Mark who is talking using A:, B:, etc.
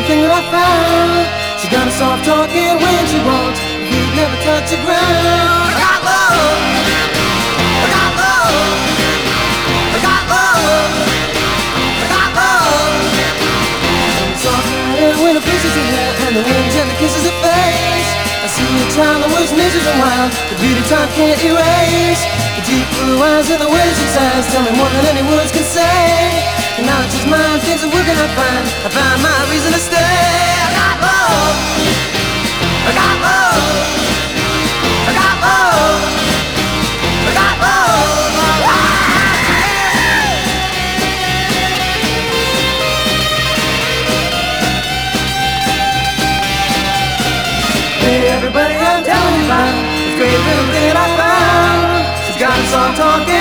A: thing that I found. She got a soft talking when she walks, her feet never touch the ground. I got love, I got love, I got love, I got love. Soft night when her face is in hair and the wind gently kisses her face. I see a child that was measures and wild, the beauty time can't erase. The deep blue eyes and the way she says tell me more than any words can say. And now it's just mine, things are working out fine. I found my reason to stay. I got love, I got love, I got love, I got love. Hey everybody, I'm telling you about this great little thing I found. She's got a song talking